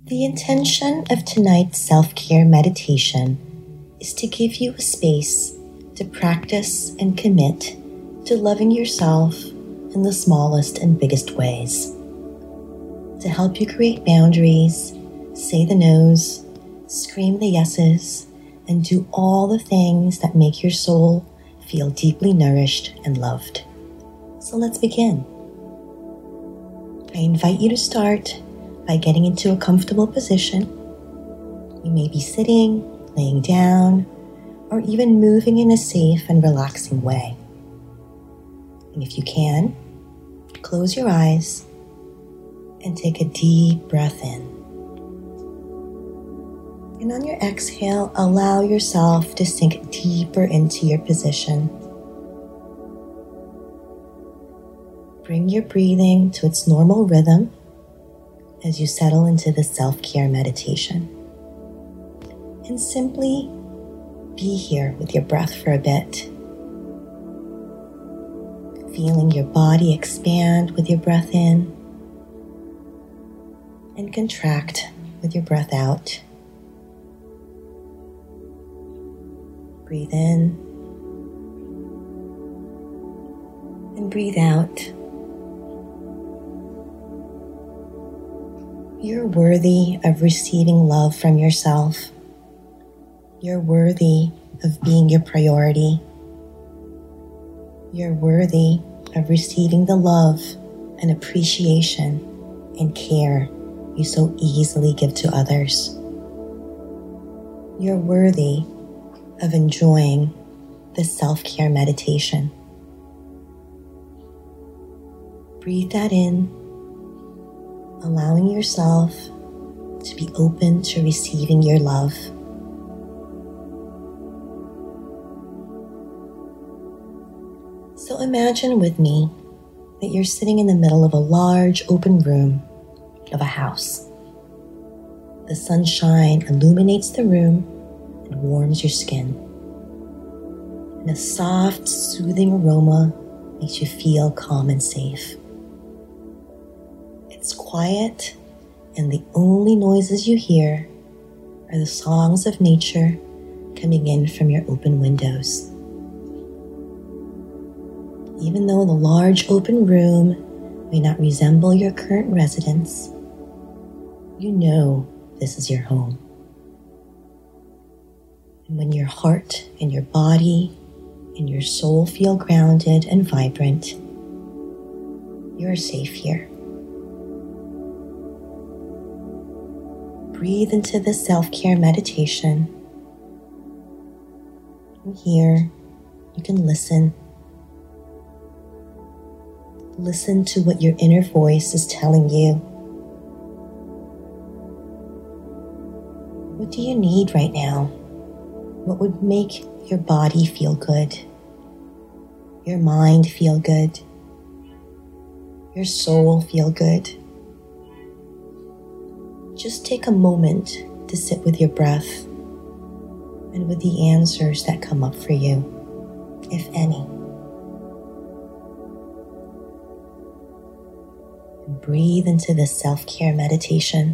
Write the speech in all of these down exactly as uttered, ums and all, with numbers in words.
The intention of tonight's self-care meditation is to give you a space to practice and commit to loving yourself in the smallest and biggest ways. To help you create boundaries, say the no's, scream the yeses, and do all the things that make your soul feel deeply nourished and loved. So let's begin. I invite you to start by getting into a comfortable position. You may be sitting, laying down, or even moving in a safe and relaxing way. And if you can, close your eyes and take a deep breath in. And on your exhale, allow yourself to sink deeper into your position. Bring your breathing to its normal rhythm as you settle into the self-care meditation. And simply be here with your breath for a bit. Feeling your body expand with your breath in and contract with your breath out. Breathe in and breathe out. You're worthy of receiving love from yourself. You're worthy of being your priority. You're worthy of receiving the love and appreciation and care you so easily give to others. You're worthy of enjoying this self-care meditation. Breathe that in, allowing yourself to be open to receiving your love. So imagine with me that you're sitting in the middle of a large open room of a house. The sunshine illuminates the room and warms your skin. And a soft, soothing aroma makes you feel calm and safe. It's quiet, and the only noises you hear are the songs of nature coming in from your open windows. Even though the large open room may not resemble your current residence, you know this is your home. And when your heart and your body and your soul feel grounded and vibrant, you're safe here. Breathe into this self-care meditation. And here, you can listen. Listen to what your inner voice is telling you. What do you need right now? What would make your body feel good? Your mind feel good? Your soul feel good? Just take a moment to sit with your breath and with the answers that come up for you, if any. And breathe into this self-care meditation.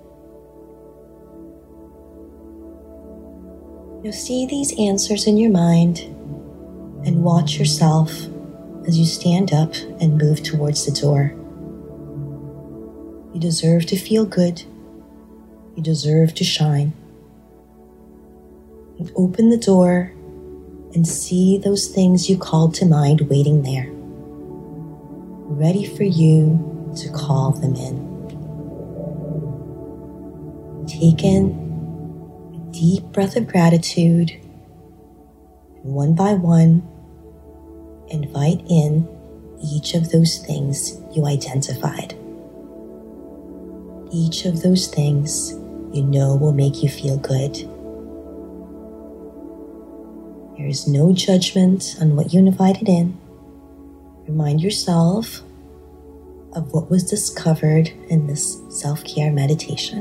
You'll see these answers in your mind and watch yourself as you stand up and move towards the door. You deserve to feel good. You deserve to shine. And open the door and see those things you called to mind waiting there, ready for you to call them in. Take in a deep breath of gratitude, and one by one, invite in each of those things you identified. Each of those things you know will make you feel good. There is no judgment on what you invited in. Remind yourself of what was discovered in this self-care meditation.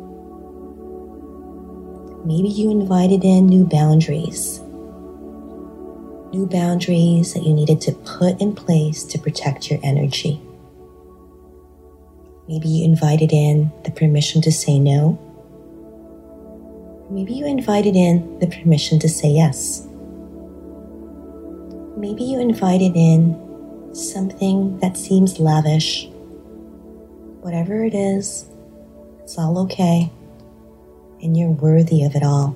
Maybe you invited in new boundaries. New boundaries that you needed to put in place to protect your energy. Maybe you invited in the permission to say no. Maybe you invited in the permission to say yes. Maybe you invited in something that seems lavish. Whatever it is, it's all okay, and you're worthy of it all.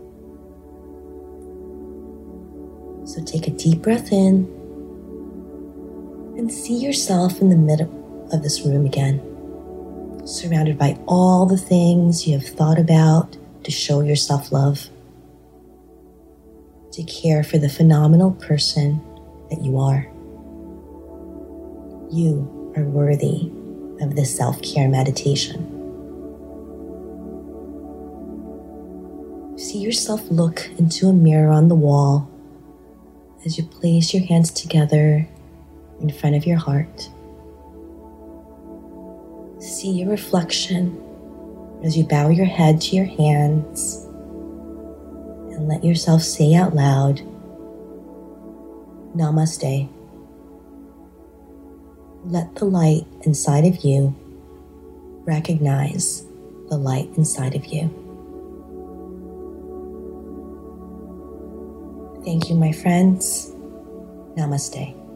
So take a deep breath in and see yourself in the middle of this room again, surrounded by all the things you have thought about to show yourself love, to care for the phenomenal person that you are. You are worthy of this self-care meditation. See yourself look into a mirror on the wall as you place your hands together in front of your heart. See your reflection as you bow your head to your hands and let yourself say out loud, Namaste. Let the light inside of you recognize the light inside of you. Thank you, my friends. Namaste.